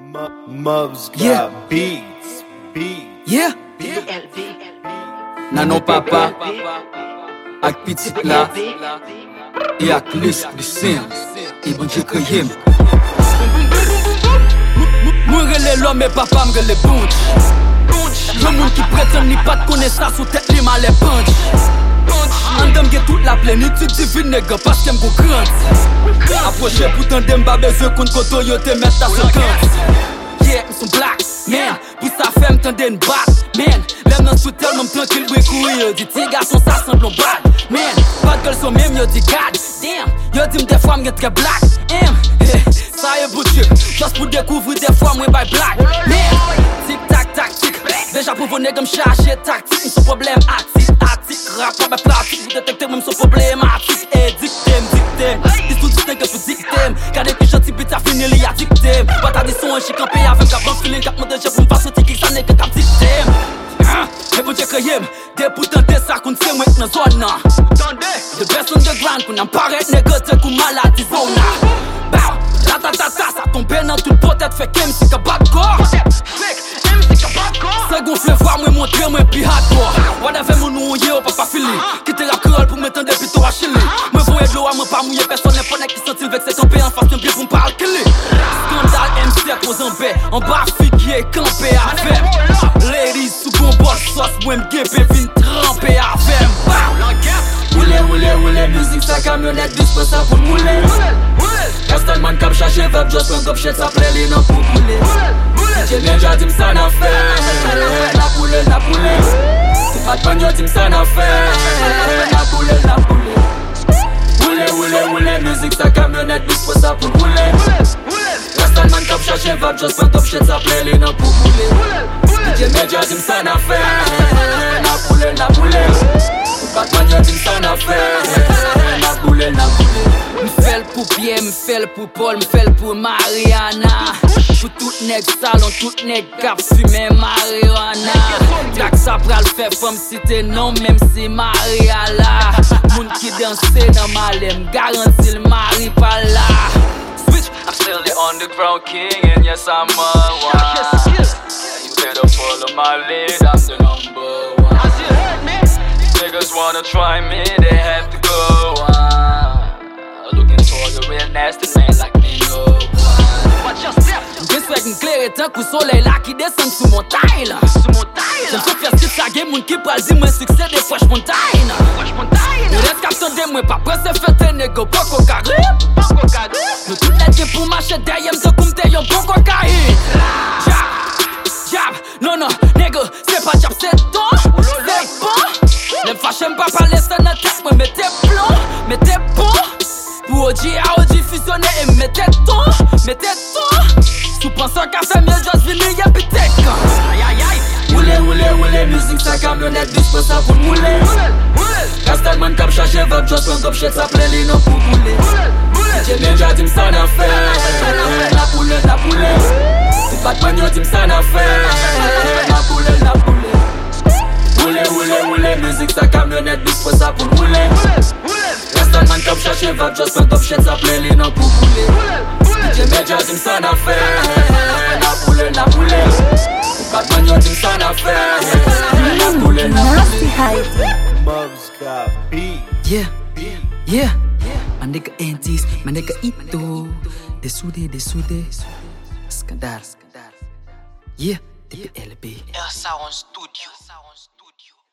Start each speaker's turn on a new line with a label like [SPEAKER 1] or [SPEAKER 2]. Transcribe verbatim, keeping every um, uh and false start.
[SPEAKER 1] Mubs got yeah. beats, beats.
[SPEAKER 2] Yeah. Nanon papa, ak pitit la, e ak l'esprit saint, e bon Dieu kreye m. Mwen rele l'homme e papa m rele bunch. Yon moun ki prétend ni pat kone sa sou tèt li ma le punch. An dem gen tout la plénitude divine nègre paske m go grant. Approche pou tan dem ba bezwe kon koto yo te met ta se kant. Yeah, m son black, man, pou sa fè m tende n bat, man. Lèm nan sou tel m tranquil bwe koui, yo di ti garçon sa semblon bad, man. Bad girl so mèm yo di god, damn. Yo di m de fwa m gen tre black, em. Sa e bout trip, just pou dekouvri de fwa mwen bay black, man. Tic tac tactique, deja pou vos nèg m chache tactique. M son problem atik, atik, rap pa be pratik. Vous détectez m son problématique, et dictem, dictem. Dis tout distingue pour dictem, kade ki janti bit a fini li a dictem. Bata di son chi campé avec kap ban feeling kap mode je pou m fason tiki sa nèg kap dictem. E bon Dieu kreye m, de pou tante sa koun se mwen nan zon nan. The best underground koun an paret nèg te kou maladi zona. Bow, ratatata, sa tombe nan tout potet fè kem si ka bat kor. Se gonfle vwa mwen montre mwen pi hardcore. Whatever moun nou ye ou pa pa fili. Kite rap kreol pou mwen tende pito a chili. Mwen voye dlo a mwen pa mouye person ne fone ki sentil vek se kampe an fas mwen bie pou m parle kili. Skandal M sept aux enbe, en bas figye kampe a fem. Ladies sou gon bol sos mwen mgepe vin trempe a fem. Oule oule oule, musique sa kamyonet disposa pou moule. Kastan man kap chache vap just pren kop chet sa ple li nan pou moule. Dje Ninja dim sa na fe, na poule, na poule. Ti Batman yo dim sa na fe, na poule, na poule. Oule oule oule, musique sa kamyonet disposa pou moule. Kastan man kap chache vap just pren kop chet sa ple li nan pou moule. Dje Ninja dim sa na fe, na poule, na poule. Batman yo dim sa na fe, na poule, na poule. M'fèl pou Pierre, m'fèl pou Paul, m'fèl pou Mariana. Pou tout nèg salon, tout nèg kap fume marijuana. Trak sa pral fè fòm site non même si Maria la. Moun ki danse nan malem, garanti l mari pa la. Switch, I'm still the underground king and yes I'm a one. You better follow my lead, I'm the number one. Niggas wanna try me, they have to go on. Looking for a real nasty man like me, no one. Watch yourself. J'espère qu'un clair est un coup soleil là qui descend sous montagne là. Sous montagne. J'aime trop faire ce que ça game, moun qui parle dit moi succès des fresh montagne. Fresh montagne. Le reste captant de moi pas pressé faire tes négo pas cocaïne. Pas cocaïne. Nous tout les pour marcher derrière me comme t'es un bon cocaïne. Jab, jab, non non, négo, c'est pas jab, c'est ton, c'est bon. Les fâches m'pas parler ça dans tête, moi mettez blanc, mettez bon. Pour O G à O G fusionner et mettez ton, mettez ton. Sous pensant qu'à faire mieux, just venir y'a pité quand. Aïe aïe aïe. Oule oule oule, musique sa camionnette dispo ça pour mouler. Kastan man kap chache vap just pren kop chet sa ple li nan pou moule. Dje Ninja dim sa na fe, na poule, na poule. Ti Batman yo dim sa na fe, na poule, na poule. Oule oule oule, musique sa camionnette dispo ça pour mouler. Kastan man kap chache vap just pren kop chet sa ple li nan pou moule. Dje Ninja dim sa na fe, na poule, na poule. Batman yo dim sa na fe, na poule, na poule.
[SPEAKER 1] Mubs got beats.
[SPEAKER 2] Yeah, yeah, my nigga Antis, my nigga Ito. Desude, desude, Skandal. Yeah, T P L B.
[SPEAKER 3] Air Sound Studio.